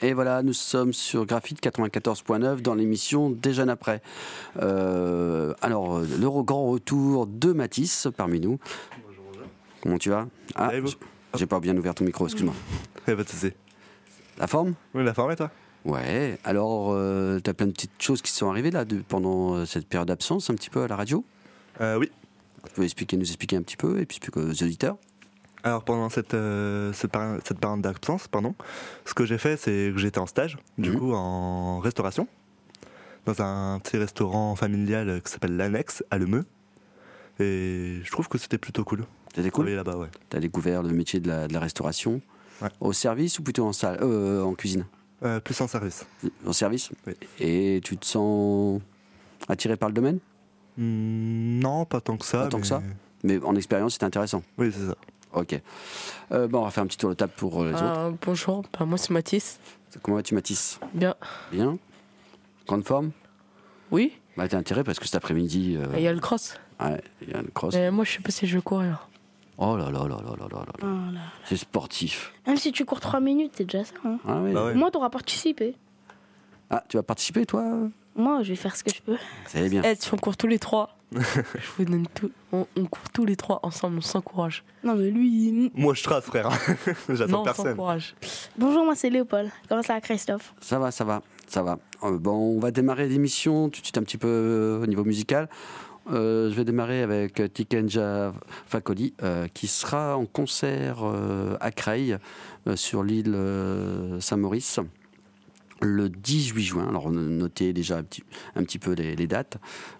Et voilà, nous sommes sur Graphite 94.9 dans l'émission Déjeune après. Alors, le grand retour de Mathis parmi nous. Bonjour. Comment tu vas? Ah, j'ai pas bien ouvert ton micro, excuse-moi. Pas de soucis. La forme? Oui, la forme et toi? Ouais, alors t'as plein de petites choses qui sont arrivées là pendant cette période d'absence un petit peu à la radio? Oui. Tu peux nous expliquer un petit peu et puis expliquer aux auditeurs? Alors pendant cette période d'absence, ce que j'ai fait, c'est que j'étais en stage, du coup en restauration, dans un petit restaurant familial qui s'appelle l'Annexe à Le Meux. Et je trouve que c'était plutôt cool. C'était cool. Là-bas, ouais. T'as découvert le métier de la restauration, ouais. Au service ou plutôt en cuisine? Plus en service. En service? Oui. Et tu te sens attiré par le domaine? Non, pas tant que ça. Pas tant que ça. Mais en expérience, c'était intéressant. Oui, c'est ça. Ok. Bon, on va faire un petit tour de table pour les autres. Bonjour, moi c'est Mathis. Comment vas-tu, Mathis? Bien. Bien. Grande forme? Oui. Bah, t'es intéressé parce que cet après-midi. Il y a le cross. Ouais, il y a le cross. Moi, je sais pas si je vais courir. Oh là là là là là là là. Oh là. C'est sportif. Même si tu cours 3 minutes, c'est déjà ça. Hein. Ah ouais. Bah ouais. Moi, t'auras participé. Ah, tu vas participer, toi? Moi, je vais faire ce que je peux. Ça allait bien. Si on court tous les trois, je vous donne tout. On court tous les trois ensemble, on s'encourage. Non, mais lui. Moi, je trace, frère. J'attends Non, on personne. s'encourage. Bonjour, moi, c'est Léopold. Comment ça va, Christophe? Ça va. Bon, on va démarrer l'émission tout de suite un petit peu au niveau musical. Je vais démarrer avec Tikenja Fakoli qui sera en concert à Creil sur l'île Saint-Maurice le 18 juin. Alors notez déjà un petit peu les dates.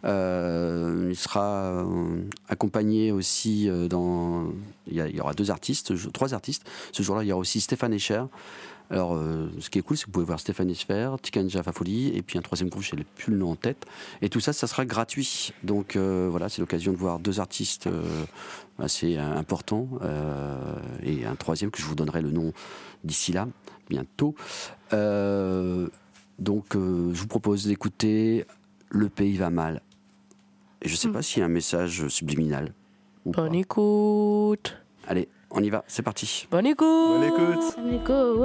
Il sera accompagné aussi il y aura trois artistes. Ce jour-là, il y aura aussi Stéphane Escher. Alors, ce qui est cool, c'est que vous pouvez voir Stéphane Escher, Tikenja Fakoli, et puis un troisième groupe, je n'ai plus le nom en tête. Et tout ça, ça sera gratuit. Donc voilà, c'est l'occasion de voir deux artistes assez importants, et un troisième que je vous donnerai le nom d'ici là, bientôt. Donc, je vous propose d'écouter Le pays va mal. Et je ne sais pas s'il y a un message subliminal. Bonne écoute. Allez, on y va, c'est parti. Bonne écoute. Bonne écoute. Allez, go.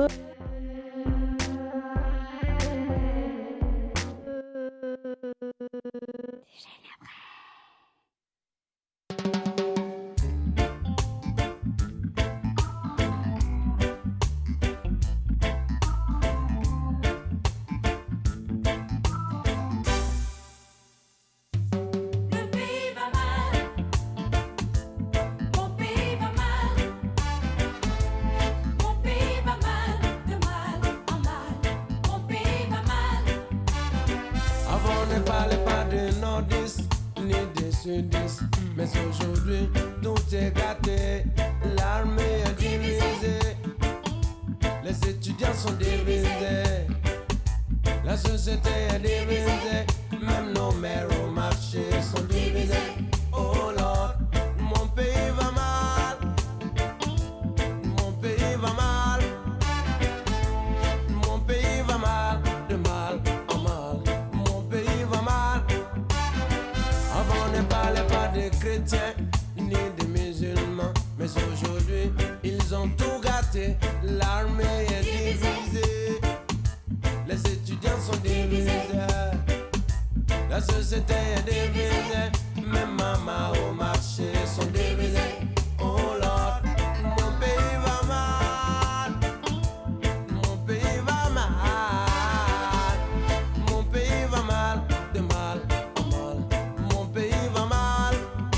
Mais aujourd'hui, tout est gâté. L'armée est divisée. Les étudiants sont divisés. La société est divisée. Même nos mères au marché sont divisées. Oh Lord, mon pays va mal. Mon pays va mal. Mon pays va mal. De mal en mal. Mon pays va mal. Avant on ne parlait pas des chrétiens ni des musulmans, mais aujourd'hui ils ont tout gâté. L'armée est divisée, les étudiants sont divisés, la société est divisée, même maman au marché sont divisés. Oh Lord, mon pays va mal, mon pays va mal, mon pays va mal, de mal en mal. Mon pays va mal.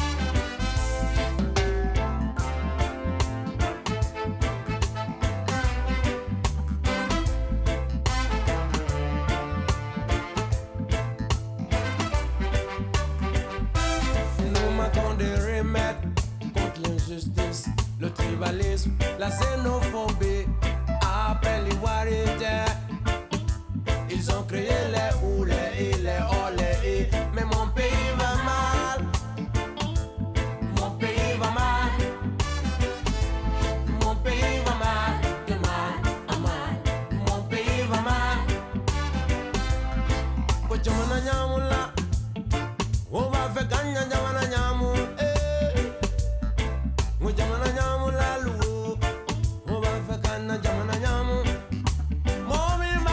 Nous manquons de remèdes contre l'injustice, le tribalisme, la xénophobie. Après l'ivoirité, ils ont créé les oulés et les olés. Mais mon pays va mal. Mon pays va mal. Mon pays va mal. De mal à mal. Mon pays va mal. Kochamana nyamula. On va faire gagner nyamana nyamu. Kochamana nyamula lu. On va faire gagner nyamana nyamu. Momi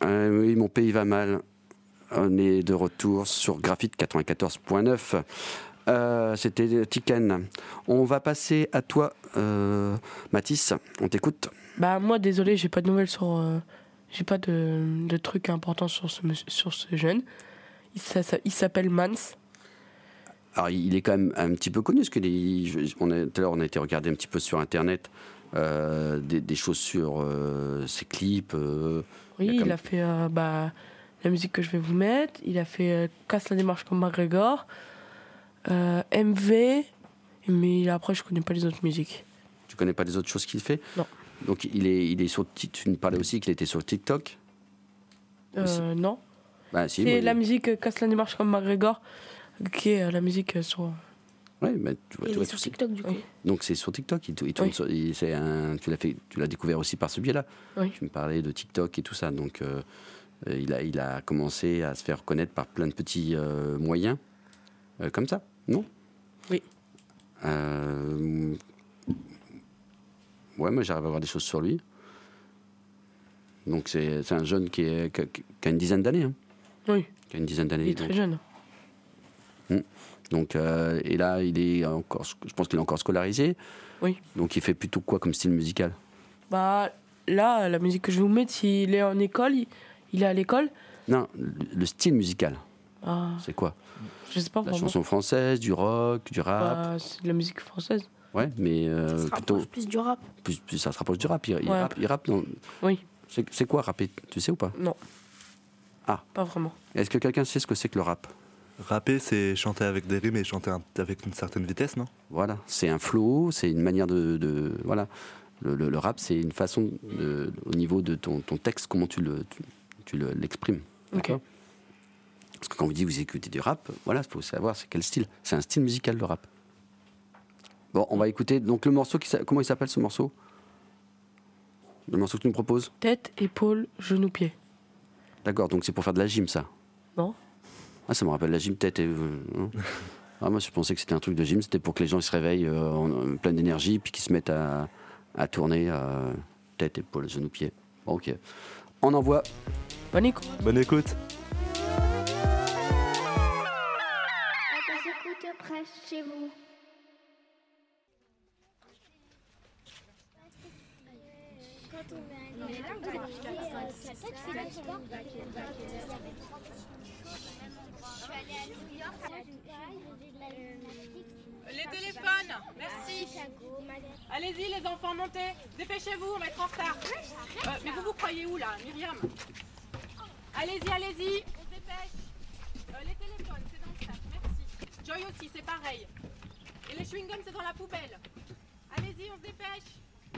Oui, mon pays va mal. On est de retour sur Graphite 94.9. C'était Tiken. On va passer à toi, Mathis. On t'écoute. Bah moi désolé, j'ai pas de nouvelles sur j'ai pas de trucs importants sur ce jeune. Il s'appelle Mans. Alors il est quand même un petit peu connu parce que tout à l'heure on a été regarder un petit peu sur internet des choses sur ses clips. Oui, il a fait la musique que je vais vous mettre. Il a fait Casse la démarche comme McGregor, MV, mais après je connais pas les autres musiques. Tu connais pas les autres choses qu'il fait? Non. Donc il est sur. Tu nous parlais aussi qu'il était sur TikTok. Non. Bah, si, c'est la musique Casse la démarche comme McGregor, qui est la musique sur. Oui, mais Il est sur TikTok du coup. Oui. Donc c'est sur TikTok. Il tourne Oui. tu l'as découvert aussi par ce biais-là. Oui. Tu me parlais de TikTok et tout ça. Donc il a commencé à se faire connaître par plein de petits moyens comme ça, non? Oui. Ouais, moi j'arrive à voir des choses sur lui. Donc c'est un jeune qui a une dizaine d'années. Hein. Oui. Qui a une dizaine d'années. Il est très jeune. Donc, et là, il est encore, je pense qu'il est encore scolarisé. Oui. Donc, il fait plutôt quoi comme style musical? Bah là, la musique que je vais vous mettre, il est en école, il est à l'école. Non, le style musical, Ah, c'est quoi? je sais pas La vraiment. chanson française, du rock, du rap? Bah, c'est de la musique française. Ouais, mais Ça se plutôt. rapproche plus du rap. Plus ça se rapproche du rap. Il Ouais. rappe non. Oui. C'est quoi rapper? Tu sais ou pas? Non. Ah. Pas vraiment. Est-ce que quelqu'un sait ce que c'est que le rap? Rapper, c'est chanter avec des rimes et chanter avec une certaine vitesse, non? Voilà, c'est un flow, c'est une manière voilà. Le rap, c'est une façon au niveau de ton texte, comment tu l'exprimes. Ok. D'accord. Parce que quand vous dites vous écoutez du rap, voilà, il faut savoir c'est quel style. C'est un style musical, le rap. Bon, on va écouter donc le morceau. Comment il s'appelle ce morceau? Le morceau que tu me proposes? Tête, épaule, genou, pied. D'accord, donc c'est pour faire de la gym, ça? Non. Ah, ça me rappelle la gym tête et... Ah, moi, je pensais que c'était un truc de gym. C'était pour que les gens ils se réveillent en pleine d'énergie puis qu'ils se mettent à tourner tête, épaule, genou, pied. Bon, ok. On envoie. Bonne écoute. Bonne écoute. On s'écoute près chez vous. Quand on Les téléphones, merci. Allez-y les enfants, montez. Dépêchez-vous, on va être en retard. Mais vous croyez où là, Myriam? Allez-y, allez-y, on se dépêche. Les téléphones, c'est dans le sac, merci. Joy aussi, c'est pareil. Et les chewing-gums, c'est dans la poubelle. Allez-y, on se dépêche.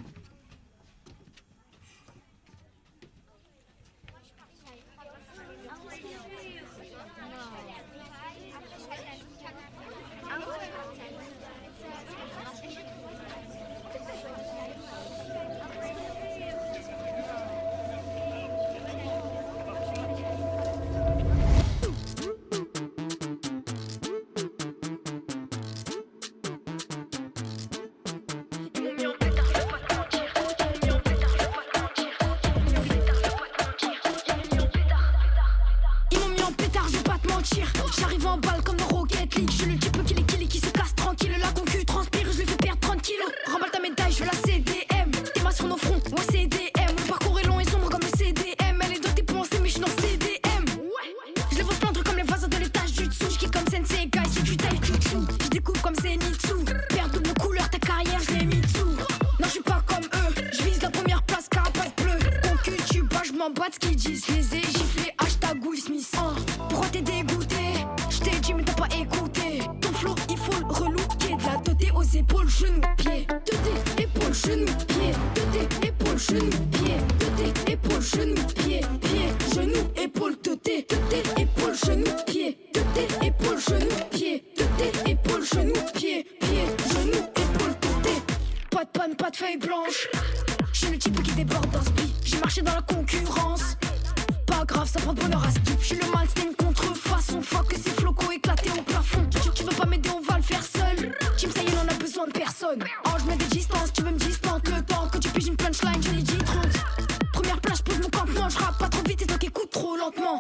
J'arrive en balle comme dans Rocket League. Je suis le type qui se casse tranquille. La concu transpire, je lui fais perdre 30 kilos. Remballe ta médaille, je veux la CDM. T'es ma sur nos fronts, ouais CDM. Le parcours est long et sombre comme le CDM. Elle est dotée pour lancer mais je suis dans CDM. Je les vois se plaindre comme les voisins de l'étage du dessous. Je comme Sensei Guy, c'est du taijutsu. Je découvre comme Zenitsu. Perdre de couleur, ta carrière, je l'ai mis dessous. Non, je suis pas comme eux. Je vise la première place, carapace bleue. Concu, tu bats, je m'en bats de ce qu'ils disent. Je les ai giflés, hashtag Will Smith. Pourquoi t'es dégoûté? J't'ai dit mais t'as pas écouté. Ton flow il faut le relooker. De la teuté aux épaules, genoux, pieds. Teuté, épaules, genoux, pieds. Teuté, épaules, genoux, pieds. Teuté, épaules, genoux, pieds. Pieds, genoux, épaules, teuté. Teuté, épaules, genoux, pieds. Teuté, épaules, genoux, pieds. Teuté, épaules, genoux, pieds. Pieds, genoux, épaules, teuté. Pas de panne, pas de feuille blanche. J'suis le type qui déborde dans ce beat. J'ai marché dans la concurrence. Pas grave, ça prend de bonheur à skip. J'suis le man, c'était une contrefaçon. Fuck que ces flocos éclatés au plafond. Tu veux pas m'aider, on va le faire seul. Team, ça y est, on a besoin de personne. Oh, je mets des distances, tu veux me distante. Le temps que tu piges une punchline, je l'ai dit 30. Première place, pose mon campement. Je rappe pas trop vite, et toi qui écoutes. lentement.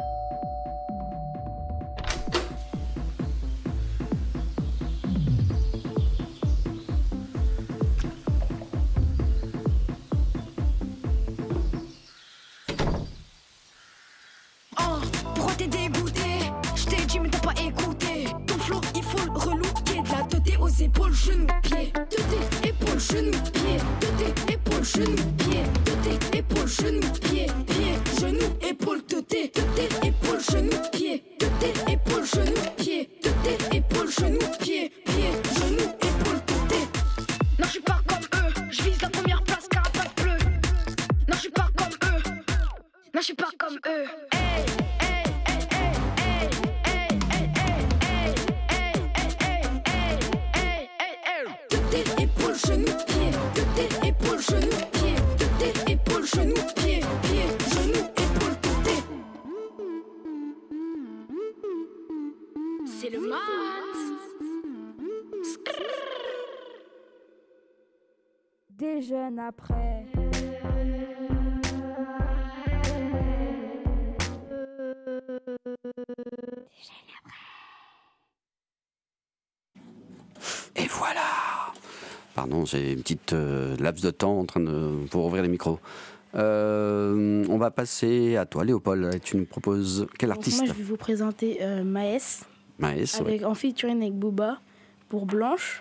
Pourquoi t'es dégoûté? J't'ai dit mais t'as pas écouté. Ton flow il faut le relooker. De la teuté aux épaules, genoux, pieds. Teuté, épaules, genoux, pieds. Teuté, épaules, genoux, pieds. Teuté, épaules, genoux, pieds. Pieds, genoux, épaules, teuté. Teuté, épaules, genoux, pieds. Teuté, épaules, genoux, pieds. Teuté, épaules, genoux, pieds. Pieds, genoux, épaules, teuté. Non j'suis pas comme eux. J'vise la première place, carapace bleue. Non j'suis pas comme eux. Non j'suis pas comme eux. Genou, pied, teuté, épaule, genou, pied, teuté, épaule, genou, pied, pied, genou, épaule, teuté. C'est le max. Déjeune après. Et voilà. Pardon, j'ai une petite laps de temps en train pour ouvrir les micros. On va passer à toi, Léopold. Tu nous proposes quel artiste? Moi, je vais vous présenter Maes. Maes, avec, en featuring avec Booba pour Blanche.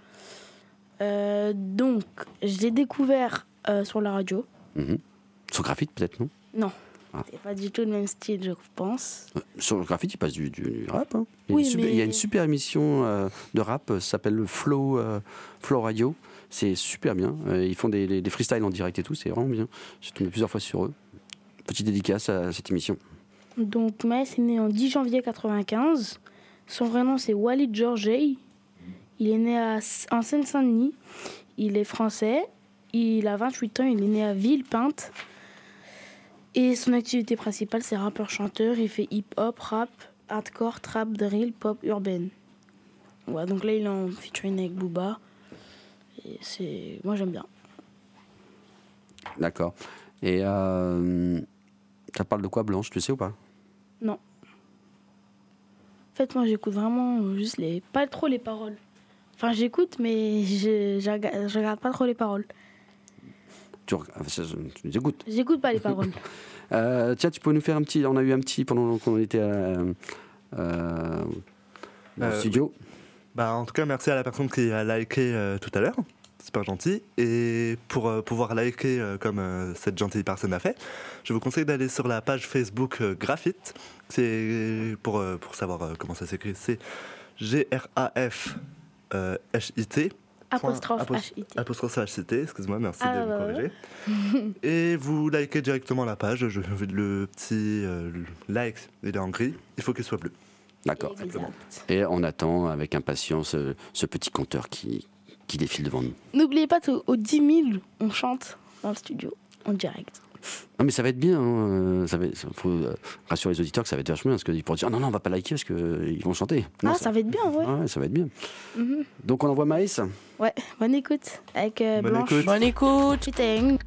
Donc, je l'ai découvert sur la radio. Sur Graphite, peut-être, non? Non. C'est pas du tout le même style, je pense. Sur Graphite, il passe du rap. Hein. Oui, il y a une super émission de rap, ça s'appelle Flow Radio. C'est super bien. Ils font des freestyles en direct et tout, c'est vraiment bien. J'ai tombé plusieurs fois sur eux. Petite dédicace à cette émission. Donc, Maes est né en 10 janvier 1995. Son vrai nom, c'est Walid Georgey. Il est né en Seine-Saint-Denis. Il est français. Il a 28 ans. Il est né à Villepinte. Et son activité principale, c'est rappeur-chanteur. Il fait hip-hop, rap, hardcore, trap, drill, pop, urbaine. Ouais, donc là, il est en featuring avec Booba. Et moi, j'aime bien. D'accord. Et ça parle de quoi, Blanche, tu sais ou pas? Non. En fait, moi, j'écoute vraiment juste pas trop les paroles. Enfin, j'écoute, mais je regarde pas trop les paroles. Tu écoutes? J'écoute pas les paroles. Tiens, tu peux nous faire un petit... On a eu un petit pendant qu'on était au studio. En tout cas, merci à la personne qui a liké tout à l'heure. Super gentil. Et pour pouvoir liker comme cette gentille personne a fait, je vous conseille d'aller sur la page Facebook Graphite. C'est pour savoir comment ça s'écrit. C'est GRAFHIT. Apostrophe HIT, excuse-moi, merci de me corriger. Et vous likez directement la page. Le petit like, il est en gris. Il faut qu'il soit bleu. D'accord. Exactement. Et on attend avec impatience ce petit compteur qui défile devant nous. N'oubliez pas qu'aux 10 000, on chante dans le studio, en direct. Non mais ça va être bien, hein. Faut rassurer les auditeurs que ça va être vachement bien, parce qu'ils pourront dire non, on va pas liker parce qu'ils vont chanter. Non, ça va être bien, ouais. Ouais, ça va être bien. Donc on envoie Maes. Ouais, bonne écoute avec Blanche. Bonne écoute. Cheating.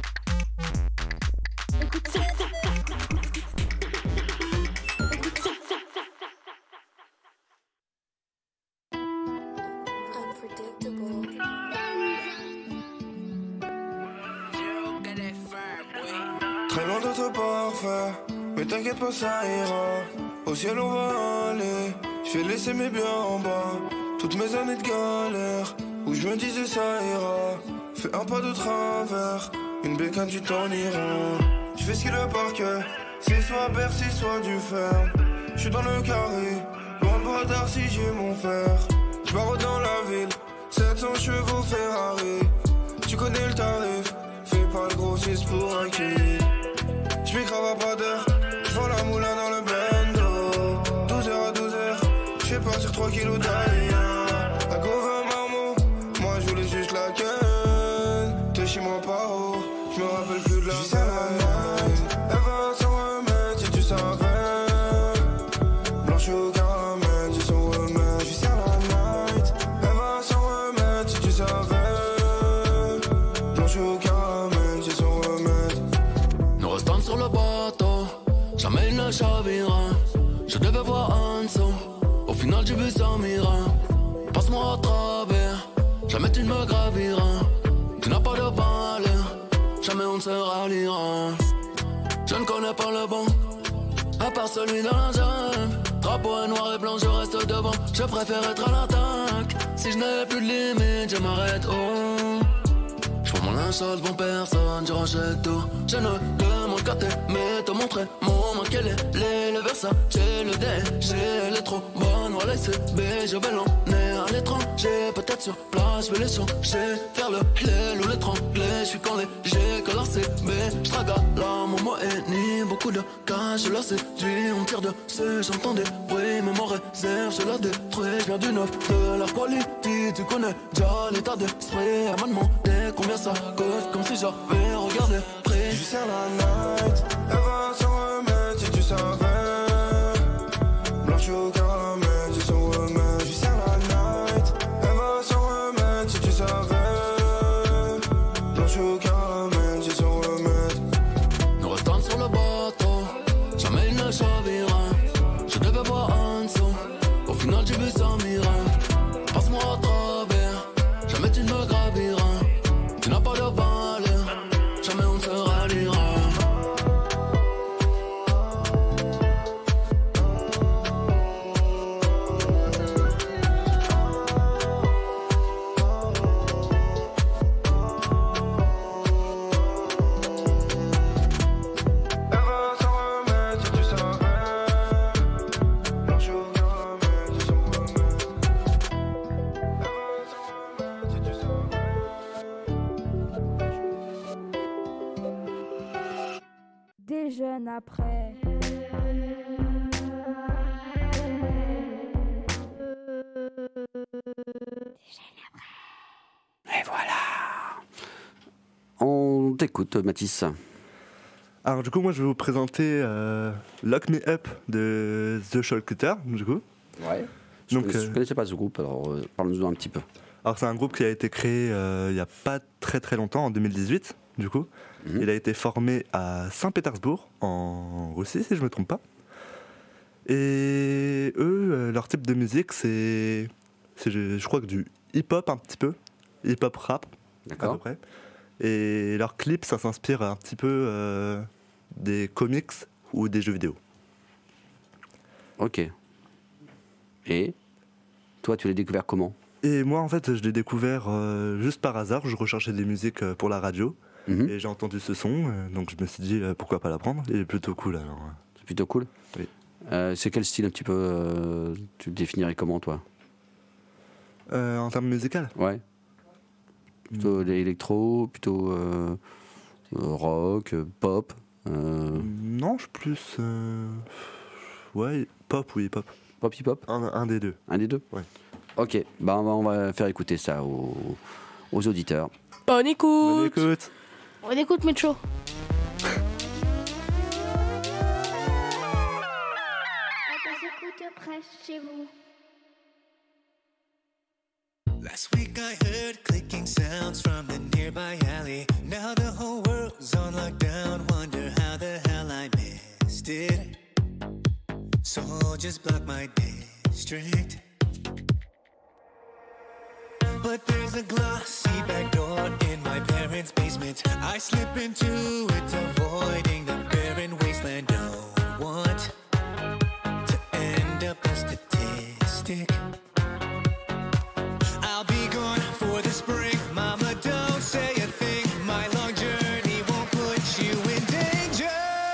Très loin d'être parfait, mais t'inquiète pas, ça ira. Au ciel on va aller, je vais laisser mes biens en bas. Toutes mes années de galère, où je me disais ça ira. Fais un pas de travers, une bécane tu t'en iras. Je fais ce qu'il a par cœur, c'est soit Bercy, soit du fer. Je suis dans le carré, loin de Bradar si j'ai mon fer. Je barre dans la ville, 700 chevaux Ferrari. Tu connais le tarif, fais pas le grossiste pour un kill. J'm'y crave à pas d'heure, j'vends la moulin dans le bando. 12h à 12h, j'fais partir 3 kilos d'aïe. À Gauvin Marmot, moi j'voulais juste la ken. T'es chez moi pas haut, j'me rappelle plus de la veille. Elle va s'en remettre si tu savais. Blanche au caramel, c'est son remède. J'suis sur la night, elle va s'en remettre si tu savais. Blanche au caramel, c'est son remède. Nous restons sur le bateau, jamais il ne chavira. Je devais voir un son, au final j'ai vu ça mira. Passe-moi à travers, jamais tu ne me graviras. Tu n'as pas de valeur, jamais on ne se ralliera. Je ne connais pas le bon, à part celui dans la jungle. Drapeau est noir et blanc, je reste devant. Je préfère être à l'attaque. Si je n'ai plus de limite, je m'arrête. Oh, je prends mon linge sale devant personne, je rachète tout. Je ne demande qu'à t'aimer, te montrer mon manque. Quel est le Versace, le déchet. Elle est trop bonne, voilà c'est B. Je vais l'emmener à l'étranger, peut-être sur place, je vais les changer. Faire le l'aile ou l'étrangler, je suis quand léger, que la CB. Je trague à l'âme, moi et ni beaucoup de cash, je la séduis, on tire dessus, j'entends des bruits, mais mon réserve, je la détruis. Je viens du neuf de la quality, tu connais déjà l'état d'esprit. Elle m'a demandé combien ça coûte, comme si j'avais regardé prix. Je sers la night, elle va s'en remettre si tu savais. Blanche au caramel, tu s'en remets. Je sers la night, elle va s'en remettre si tu savais. Blanche au caramel, tu s'en remets. Nous restons sur le bateau, jamais il ne chavira. Je devais voir un son, au final j'ai vu ça mira. Passe-moi à travers, jamais tu ne me graviras. Tu n'as pas de valeur, jamais on ne se ralliera. Des jeunes après. Et voilà. On t'écoute, Mathis. Alors du coup, moi je vais vous présenter Lock Me Up de The Soul Cutter, du coup. Ouais. Donc, Je connaissais pas ce groupe, alors parle-nous un petit peu. Alors c'est un groupe qui a été créé il n'y a pas très très longtemps, en 2018, du coup. Il a été formé à Saint-Pétersbourg, en Russie, si je ne me trompe pas. Et eux, leur type de musique, c'est je crois que du hip-hop un petit peu, hip-hop rap, à peu près. Et leurs clips, ça s'inspire un petit peu des comics ou des jeux vidéo. Ok. Et toi, tu l'as découvert comment ? Et moi, en fait, je l'ai découvert juste par hasard. Je recherchais des musiques pour la radio. Et j'ai entendu ce son, donc je me suis dit pourquoi pas l'apprendre. Il est plutôt cool alors. C'est plutôt cool ? Oui. C'est quel style un petit peu tu le définirais comment toi ? En termes musical ? Ouais. Plutôt électro, plutôt rock, pop Non, je suis plus. Ouais, pop ou hip-hop. Pop hip-hop ? Un des deux. Un des deux ? Ouais. Ok, bah on va faire écouter ça aux auditeurs. Bonne écoute. Bonne écoute. On écoute Mécho. Chez vous. Last week I heard clicking sounds from the nearby alley. Now the whole world's on lockdown. Wonder how the hell I missed it. Soldiers block my district. But there's a glossy back door in my parents' basement. I slip into it, avoiding the barren wasteland. Don't want to end up a statistic. I'll be gone for the spring. Mama, don't say a thing. My long journey won't put you in danger.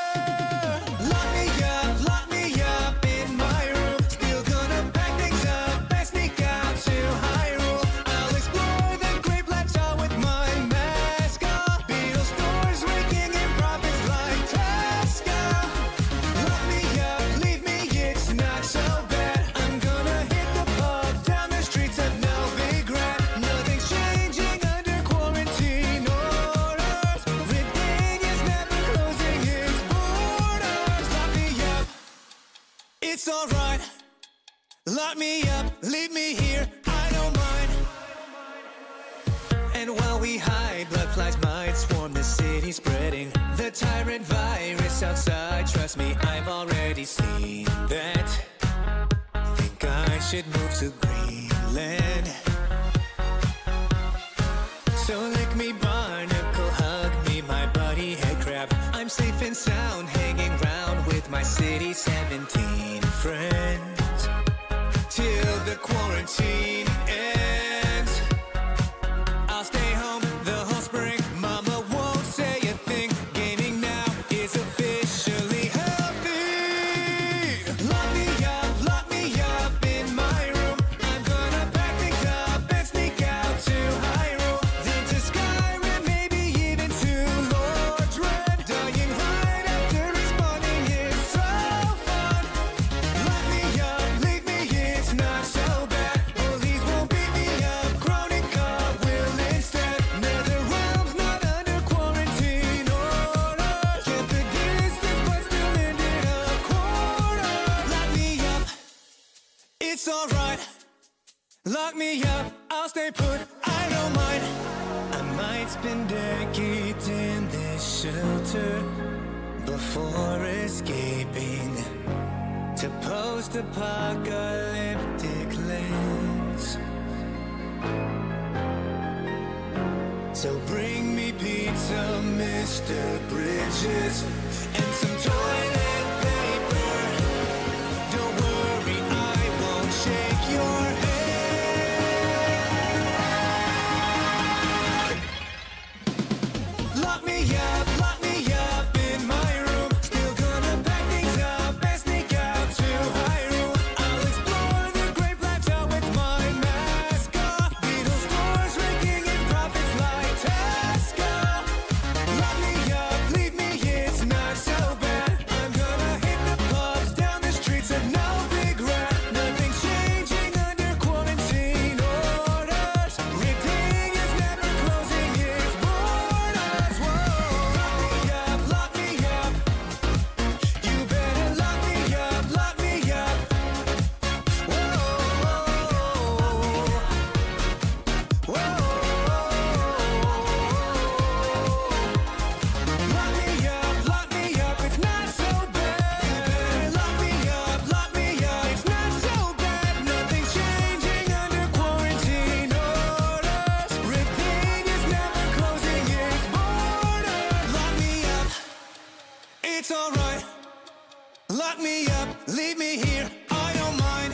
Lock me up in my room. Still gonna pack things up and sneak out to Hyrule. I'll explore the Great Plateau with my mask on. Beetle stores raking in profits like Tesco. Lock me up, leave me, it's not so bad. I'm gonna hit the pub down the streets of Novigrad. Nothing's changing under quarantine orders. Lithuania's never closing its borders. Lock me up, it's alright. Lock me up, leave me here, I don't mind. And while we hide, blood flies might swarm the city constantly spreading. The tyrant virus outside, trust me, I've already seen that. Think I should move to Greenland. So lick me, barnacle, hug me, my buddy head crab. I'm safe and sound, hanging round with my city 17 friends. Till the quarantine ends, I'll stay home the whole spring. Mama won't say a thing. Gaming now is officially healthy. Lock me up in my room. I'm gonna pack things up and sneak out to Hyrule. Then to Skyrim, maybe even to Lordred. Dying right after respawning is so fun. Lock me up, leave me, it's not so bad. Police won't beat me up, Chronica will instead. Netherrealm's not under quarantine orders. Kept the distance but still ended up quartered. Lock me up, it's alright. Lock me up, I'll stay put, I don't mind. I might spend decades in this shelter before escaping to post-apocalyptic lands. So bring me pizza, Mr. Bridges, and some toilet paper. Don't worry, I won't shake your hand. Lock me up in my room. Still gonna pack things up and sneak out to Hyrule. I'll explore the Great Plateau with my mask off. Beetle stores raking in profits like Tesco. Lock me up, leave me, it's not so bad. I'm gonna hit the pubs down the streets of Novigrad. Nothing's changing under quarantine orders. Reading is never closing its borders. Whoa, lock me up. You better lock me up, lock me up. Whoa, whoa. Lock me up, it's not so bad. Lock me up, it's not so bad. Nothing's changing under quarantine orders. Reading is never closing its borders. Lock me up, it's alright. Lock me up, leave me here, I don't mind.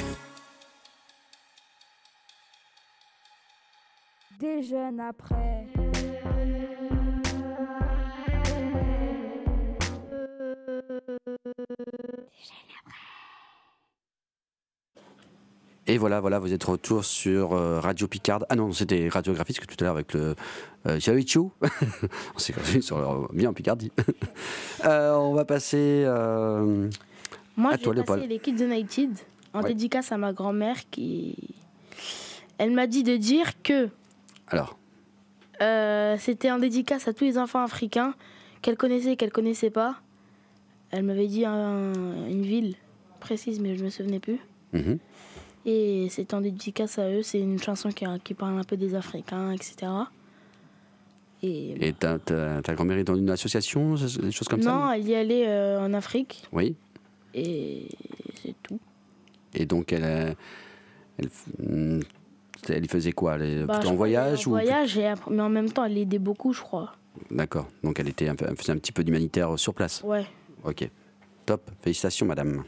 Des jeunes après. Et voilà, vous êtes retour sur Radio Picard. Ah non, c'était Radiographie, parce que tout à l'heure avec le Jaichu. On s'est connu sur bien en Picardie. On va passer Moi, à j'ai toi, passé Léopold. les Kids United en Ouais. dédicace à ma grand-mère qui... Elle m'a dit de dire que Alors, c'était en dédicace à tous les enfants africains qu'elle connaissait pas. Elle m'avait dit une ville précise, mais je me souvenais plus. mhm. Et c'est en dédicace à eux. C'est une chanson qui parle un peu des Africains, etc. Et ta grand-mère est dans une association, des choses comme ça? Non, elle y allait en Afrique. Oui. Et c'est tout. Et donc, elle y faisait quoi? Elle est Bah, plutôt je en crois qu'elle voyage est en voyage, mais en même temps, elle aidait beaucoup, je crois. D'accord. Donc, elle faisait un petit peu d'humanitaire sur place. Ouais. Ok. Top. Félicitations, madame.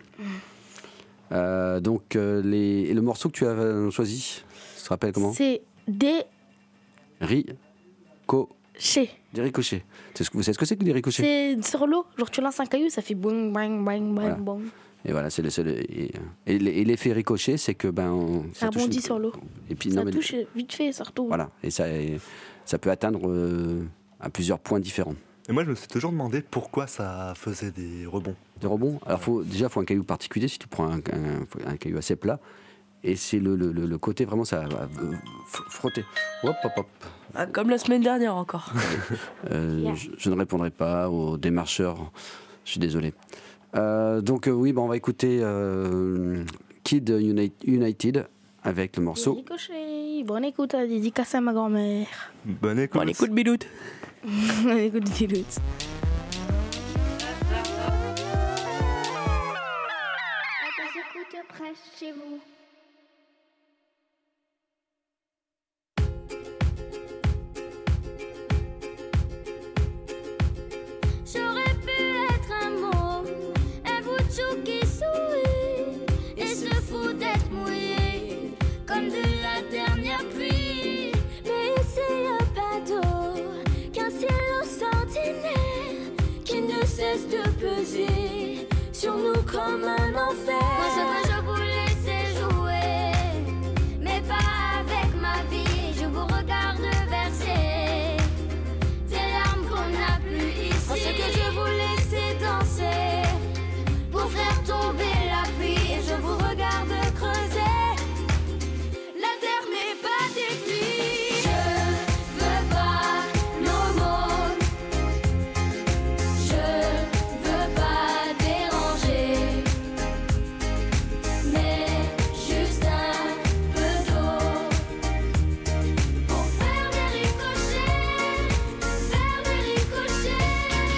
Donc, et le morceau que tu as choisi, tu te rappelles comment? C'est des ricochets. Des ricochets. Vous savez ce que c'est que des ricochets? C'est sur l'eau. Genre, tu lances un caillou, ça fait boing, bang, bang, bang, Voilà. bang. Et voilà, c'est le seul. Et l'effet ricochet, c'est que Ça touche rebondit sur l'eau. Et puis, Ça non, mais- touche vite fait, surtout. Voilà. Et ça peut atteindre à plusieurs points différents. Et moi, je me suis toujours demandé pourquoi ça faisait des rebonds. Des rebonds. Alors, faut un caillou particulier. Si tu prends un caillou assez plat, et c'est le côté vraiment, ça va frotter. Hop, hop, hop. Ah, comme la semaine dernière encore. Je ne répondrai pas aux démarcheurs. Je suis désolé. Donc, oui, on va écouter Kid United avec le morceau Ricochet. Oui, bonne écoute, dédicace à ma grand-mère. Bonne écoute. Bonne écoute, Bilout. Bonne écoute, Bilout. Écoute près chez vous. J'aurais pu être un mot, un bout de chou qui sourit et se fout d'être mouillé comme de la dernière pluie. Mais c'est un bateau qu'un ciel ordinaire qui ne cesse de peser sur nous comme un enfer. Moi ce que je voulais c'est jouer, mais pas avec ma vie. Je vous regarde verser des larmes qu'on n'a plus ici. Moi ce que je voulais c'est danser pour faire tomber la pluie. Et je vous regarde creuser, la terre n'est pas détruite. Je veux pas l'aumône, je veux pas déranger, mais juste un peu d'eau pour faire des ricochets, faire des ricochets.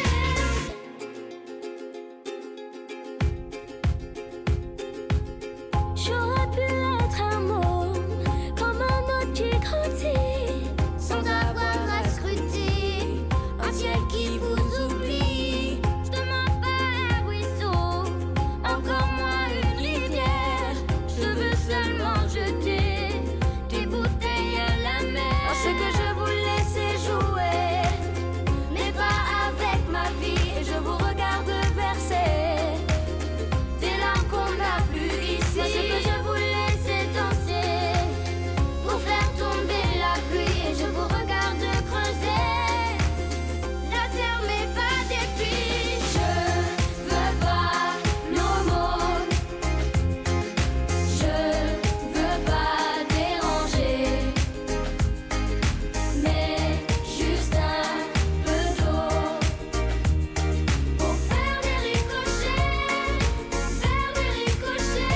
J'aurais pu être un mot comme un autre qui grandit sans avoir à scruter un ciel qui vous oublie. Je demande pas un ruisseau, encore moins une rivière. Je veux seulement jeter des bouteilles à la mer. Moi, ce que je voulais c'est jouer, mais pas avec ma vie. Et je vous regarde verser des larmes qu'on n'a plus ici. Moi, ce que je voulais c'est danser pour faire tomber la pluie. Et je vous regarde creuser, la terre n'est pas détruite. Je veux pas l'aumône, je veux pas déranger, mais juste un peu d'eau pour faire des ricochets, faire des ricochets.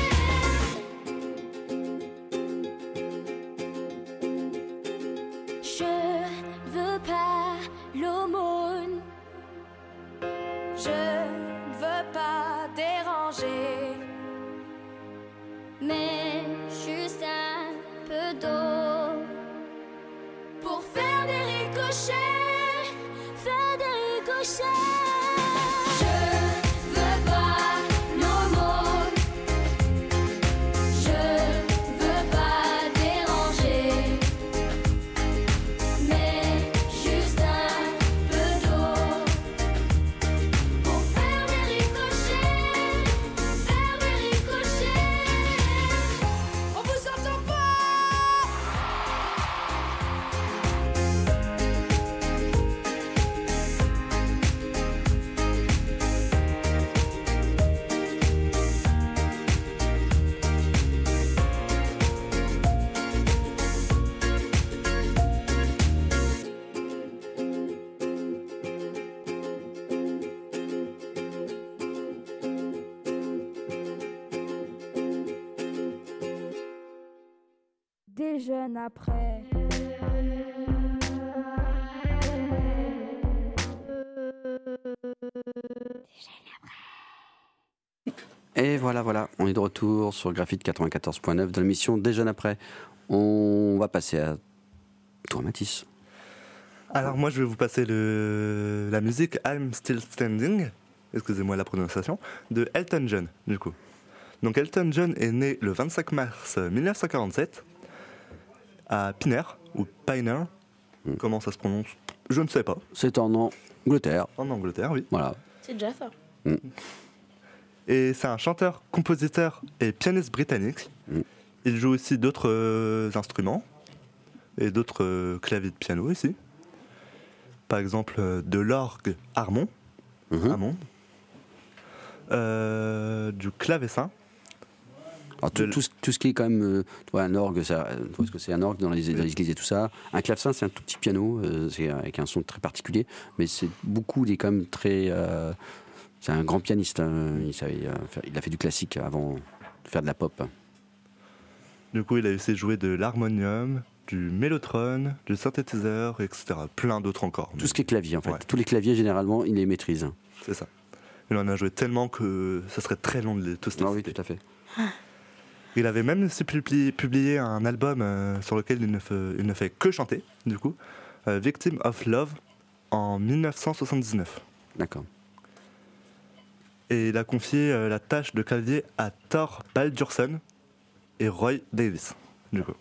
Je veux pas l'aumône, je ne veux pas déranger, mais juste un peu d'eau pour faire des ricochets, faire des ricochets. Je veux pas l'aumône, je veux pas déranger, mais juste un peu d'eau pour faire des ricochets, faire des ricochets. On vous entend pas. Des jeunes après. Et voilà, on est de retour sur Graphite 94.9 dans l'émission Des Jeunes Après. On va passer à toi, Mathis. Alors moi je vais vous passer la musique I'm Still Standing, excusez-moi la prononciation, de Elton John du coup. Donc Elton John est né le 25 mars 1947 à Pinner, ou Piner, comment ça se prononce, je ne sais pas. C'est en Angleterre. En Angleterre, oui. Voilà. C'est déjà ça. Et c'est un chanteur, compositeur et pianiste britannique. Il joue aussi d'autres instruments et d'autres claviers de piano ici. Par exemple de l'orgue Hammond, du clavecin. Alors tout ce qui est quand même un orgue, parce que c'est un orgue dans les églises et tout ça. Un clavecin, c'est un tout petit piano, c'est avec un son très particulier, mais c'est beaucoup des quand même très. C'est un grand pianiste. Il a fait du classique avant de faire de la pop. Du coup, il a essayé de jouer de l'harmonium, du mélotron, du synthétiseur, etc. Plein d'autres encore. Tout ce qui est clavier, en fait. Ouais. Tous les claviers, généralement, il les maîtrise. C'est ça. Il en a joué tellement que ça serait très long de les tous les Ah oui, citer. tout à fait. Il avait même aussi publié un album sur lequel il ne fait que chanter, du coup, Victim of Love, en 1979. D'accord. Et il a confié la tâche de clavier à Thor Baldursson et Roy Davis, du coup.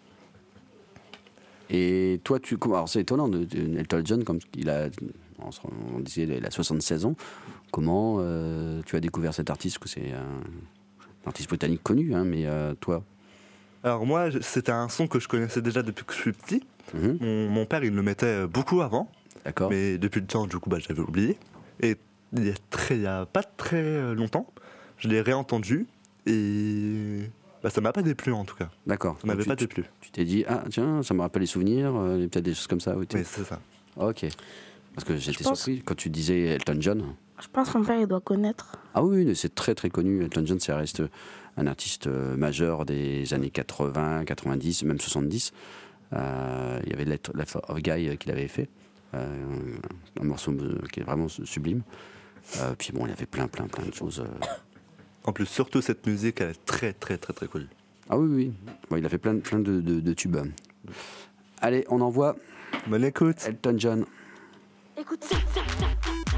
Et toi, alors c'est étonnant de Elton John, comme on disait, il a 76 ans. Comment tu as découvert cet artiste, que c'est un artiste britannique connu, hein, mais toi? Alors moi, c'était un son que je connaissais déjà depuis que je suis petit. Mon père, il le mettait beaucoup avant. D'accord. Mais depuis le temps, du coup, j'avais oublié. Et il y a pas très longtemps, je l'ai réentendu et ça m'a pas déplu en tout cas. D'accord. Ça m'avait pas déplu. Tu t'es dit, ah tiens, ça me rappelle les souvenirs, peut-être des choses comme ça. Oui, c'est ça. Ok. Parce que j'étais surpris quand tu disais Elton John. Je pense que mon père, il doit connaître. Ah oui, mais c'est très très connu. Elton John, ça reste un artiste majeur des années 80, 90, même 70. Il y avait Let of Guy qu'il avait fait. Un morceau qui est vraiment sublime. Puis bon, il y avait plein de choses. En plus, surtout cette musique, elle est très très très très connue. Ah oui, oui. Bon, il a fait plein de tubes. Allez, on envoie. Bonne écoute. Elton John. Écoute ça, ça, ça.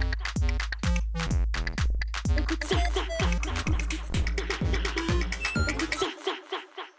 Écoute ça, ça, ça. Écoute ça, ça, ça.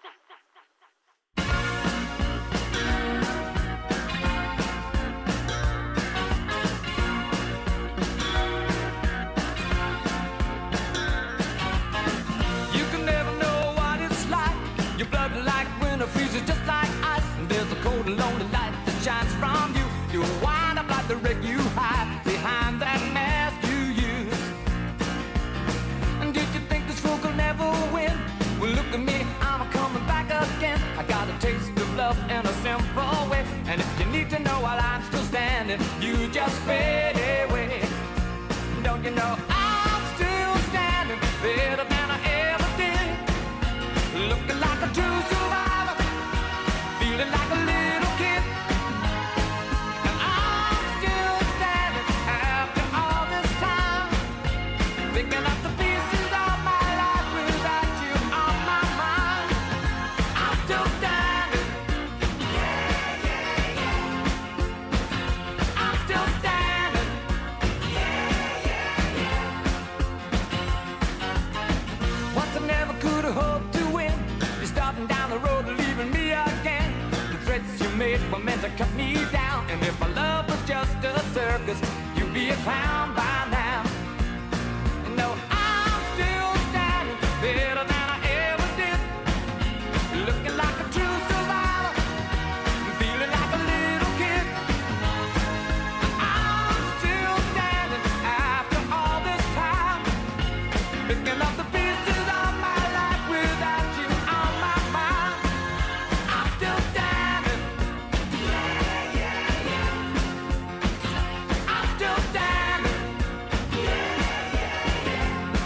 You can never know what it's like. Your blood like winter freezes just like ice. And there's a cold and lonely light that shines from you. You wind up like the wreck you hide behind that mask you use. And did you think this fool could never win? Well, look at me, I'm coming back again. I got a taste of love in a simple way. And if you need to know while I'm still standing, you just fade away. Don't you know I'm still standing better than I ever did? Looking like a true survivor, feeling like a little kid. And I'm still standing after all this time, picking up the pieces of my life without you on my mind. I'm still standing. Yeah, yeah, yeah. I'm still standing. Yeah, yeah, yeah. Once I never could have hoped to win. You're starting down the road, leaving me again. The threats you made were meant to cut me down. And if my love was just a circus, you'd be a clown by now. And no, I'm still standing better than I ever did. Looking like a true survivor, feeling like a little kid. And I'm still standing after all this time, picking up the pieces of my life without you on my mind. I'm still standing. Yeah, yeah, yeah. I'm still standing. Yeah, yeah, yeah.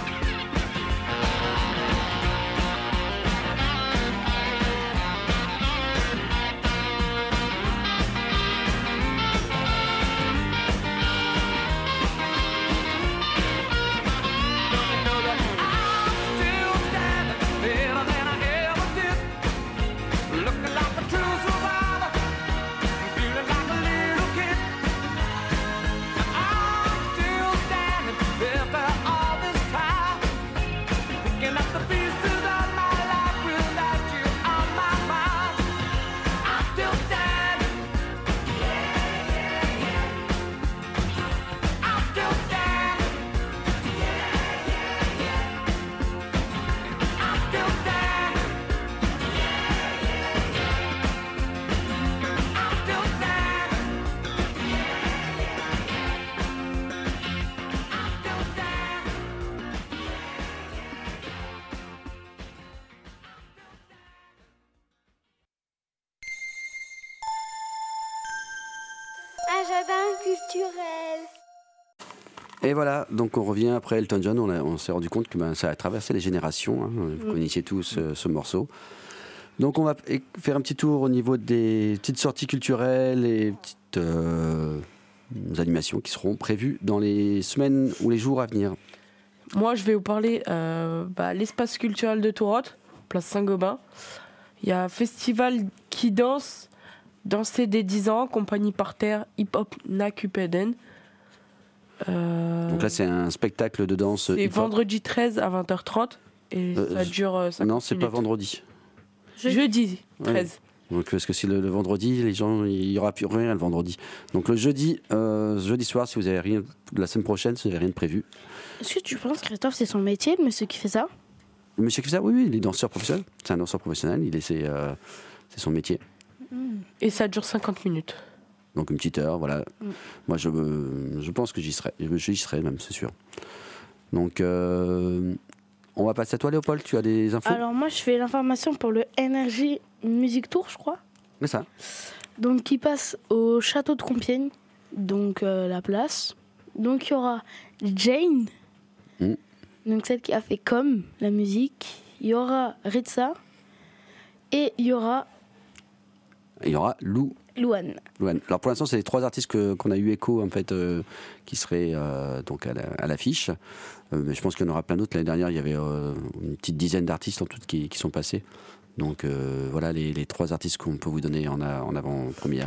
Still standing better than I ever did. Looking like a true survivor, feeling like a little kid. I'm still standing after all this time, picking up the pieces of my life without you on my mind. I'm still standing. Yeah, yeah, yeah. I'm still standing. Yeah, yeah, yeah. I'm still standing. Un jardin culturel. Et voilà, donc on revient après Elton John. On s'est rendu compte que ça a traversé les générations. Hein. Vous connaissiez tous ce morceau. Donc on va faire un petit tour au niveau des petites sorties culturelles et petites animations qui seront prévues dans les semaines ou les jours à venir. Moi, je vais vous parler l'espace culturel de Tourotte, place Saint-Gobain. Il y a un festival qui danse, Danser des 10 ans, compagnie par terre, hip-hop Nakupeden. Donc là, c'est un spectacle de danse. C'est vendredi 13 à 20h30 et ça dure 50 minutes. Non, c'est pas vendredi. Jeudi 13. Ouais. Donc, parce que c'est le vendredi, les gens, il n'y aura plus rien le vendredi. Donc le jeudi soir, si vous avez rien, la semaine prochaine, si vous n'avez rien de prévu. Est-ce que tu penses, Christophe, c'est son métier, le monsieur qui fait ça? Le monsieur qui fait ça, oui, il est danseur professionnel. C'est un danseur professionnel, c'est son métier. Et ça dure 50 minutes. Donc une petite heure, voilà. Moi, je pense que j'y serai. J'y serai même, c'est sûr. Donc, on va passer à toi, Léopold. Tu as des infos? Alors moi, je fais l'information pour le Energy Music Tour, je crois. C'est ça. Donc, qui passe au château de Compiègne, donc la place. Donc, il y aura Jane, donc celle qui a fait Comme la musique. Il y aura Ritza et il y aura Louane. Alors pour l'instant, c'est les 3 artistes qu'on a eu écho en fait, qui seraient donc à l'affiche. Mais je pense qu'il y en aura plein d'autres. L'année dernière, il y avait une petite dizaine d'artistes en tout qui sont passés. Donc voilà les 3 artistes qu'on peut vous donner en avant-première.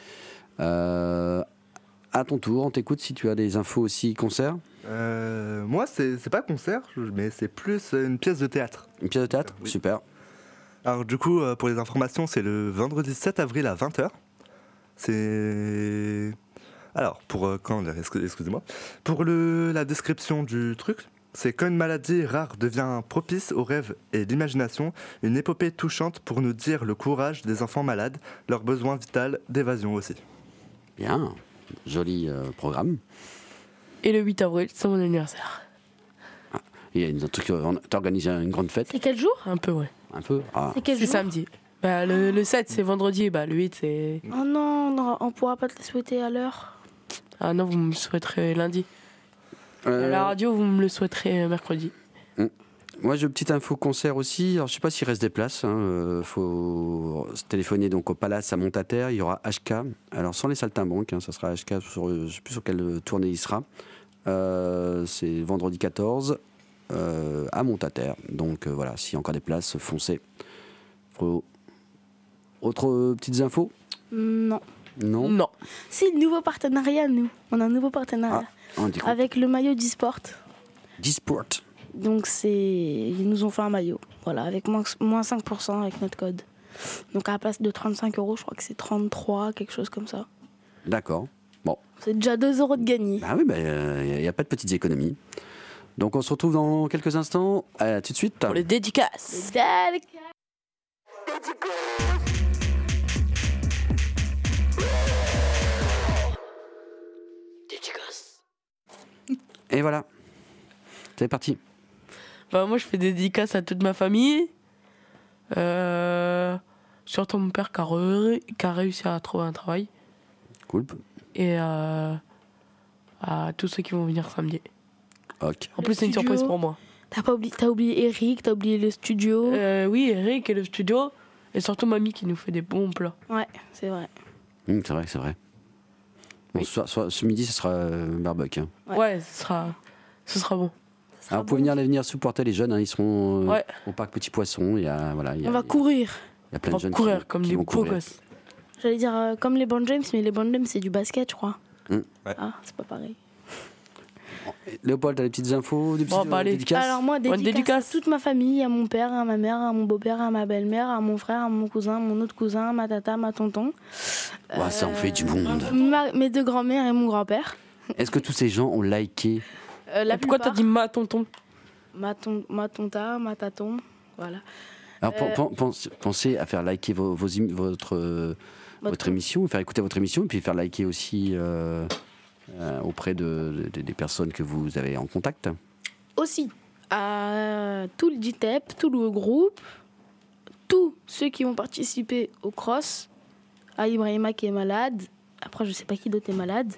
À ton tour, on t'écoute si tu as des infos aussi concert. Moi, c'est pas concert, mais c'est plus une pièce de théâtre. Une pièce de théâtre, oui. Super. Alors du coup, pour les informations, c'est le vendredi 7 avril à 20h. C'est... Alors, excusez-moi. Pour la description du truc, c'est quand une maladie rare devient propice aux rêves et l'imagination, une épopée touchante pour nous dire le courage des enfants malades, leur besoin vital d'évasion aussi. Bien, joli programme. Et le 8 avril, c'est mon anniversaire. Il y a un truc, t'as organisé une grande fête. C'est quel jour? Un peu, ouais. Un peu. C'est samedi. Le 7, c'est vendredi. Le 8, c'est... Oh non, on pourra pas te le souhaiter à l'heure. Ah non, vous me le souhaiterez lundi. À la radio, vous me le souhaiterez mercredi. Moi, j'ai une petite info concert aussi. Alors, je sais pas s'il reste des places. Faut se téléphoner donc au Palace à Montataire. Il y aura HK. Alors, sans les saltimbanques, ça sera HK. Je sais plus sur quelle tournée il sera. C'est vendredi 14 à Montataire. Donc voilà, s'il y a encore des places, foncez. Autres petites infos? Non. C'est nouveau partenariat, nous. On a un nouveau partenariat. Avec le maillot d'e-sport. d'e-sport. Donc ils nous ont fait un maillot. Voilà, avec moins 5% avec notre code. Donc à la place de 35 €, je crois que c'est 33, quelque chose comme ça. D'accord. Bon. C'est déjà 2 € de gagné. Ah oui, il n'y a pas de petites économies. Donc on se retrouve dans quelques instants. À tout de suite. Pour les dédicaces. Et voilà. C'est parti. Moi, je fais des dédicaces à toute ma famille. Surtout mon père qui a réussi à trouver un travail. Cool. Et à tous ceux qui vont venir samedi. Ok. En plus, c'est une surprise pour moi. T'as oublié Eric, t'as oublié le studio. Oui, Eric et le studio. Et surtout mamie qui nous fait des bons plats. Ouais, c'est vrai. C'est vrai. Bon, ce midi, ce sera barbecue. Ouais, ce sera bon. Alors, vous pouvez venir supporter les jeunes. Ils seront au parc Petit Poisson. On va courir. Il y a plein de jeunes courir comme des beaux gosses. J'allais dire comme les Bon James, mais les Bon James, c'est du basket, je crois. Ouais. Ah, c'est pas pareil. Léopold, t'as des petites infos, des petites dédicaces? Alors moi, dédicace à toute ma famille, à mon père, à ma mère, à mon beau-père, à ma belle-mère, à mon frère, à mon cousin, à mon autre cousin, à ma tata, à ma tonton. Ça en fait du monde. Mes 2 grands-mères et mon grand-père. Est-ce que tous ces gens ont liké? Pourquoi t'as dit ma tonton? Ma tonta, ma taton, voilà. Alors pensez à faire liker votre émission, faire écouter votre émission, et puis faire liker aussi auprès des personnes que vous avez en contact. Aussi, à tout le DTEP, tout le groupe, tous ceux qui ont participé au cross, à Ibrahima qui est malade, après je sais pas qui d'autre est malade,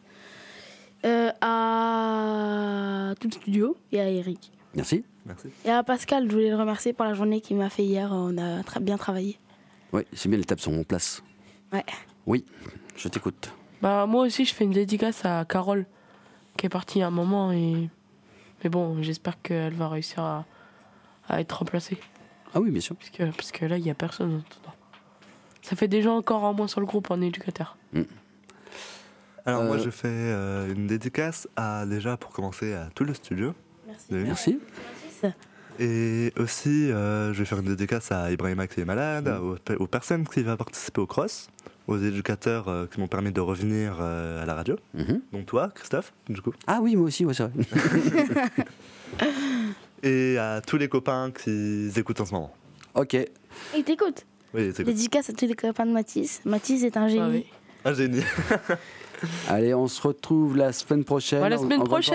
à tout le studio et à Eric. Merci. Et à Pascal, je voulais le remercier pour la journée qu'il m'a fait hier, on a bien travaillé. Oui, c'est bien, les tables sont en place. Ouais. Oui, je t'écoute. Bah, moi aussi, je fais une dédicace à Carole, qui est partie à un moment. Mais bon, j'espère qu'elle va réussir à être remplacée. Ah oui, bien sûr. Parce que là, il n'y a personne dedans. Ça fait déjà encore en moins sur le groupe en éducateur. Alors moi je fais une dédicace déjà pour commencer à tout le studio. Merci. Et aussi je vais faire une dédicace à Ibrahima qui est malade, aux personnes qui vont participer au cross, aux éducateurs qui m'ont permis de revenir à la radio. Donc toi, Christophe, du coup. Ah oui, moi aussi, ouais, c'est vrai. Et à tous les copains qui écoutent en ce moment. Ok. Il t'écoute. Oui, il t'écoute. Dédicace à tous les copains de Mathis. Mathis est un génie. Un génie. Allez, on se retrouve la semaine prochaine. La semaine prochaine.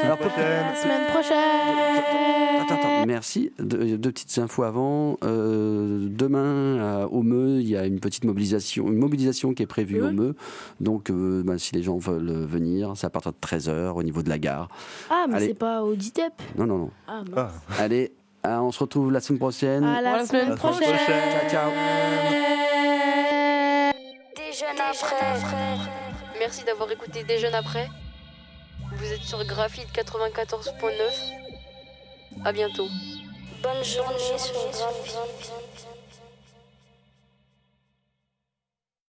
Attends, merci. Deux petites infos avant. Demain, au Meux, il y a une mobilisation qui est prévue au Meux. Donc, si les gens veulent venir, c'est à partir de 13h au niveau de la gare. Ah, mais Allez. c'est pas au DITEP. Non. Ah, mince. Allez, on se retrouve la semaine prochaine. À la semaine prochaine. Ciao. Des jeunes après. Merci d'avoir écouté Des jeunes après. Vous êtes sur Graphite 94.9. À bientôt. Bonne journée sur Graphite.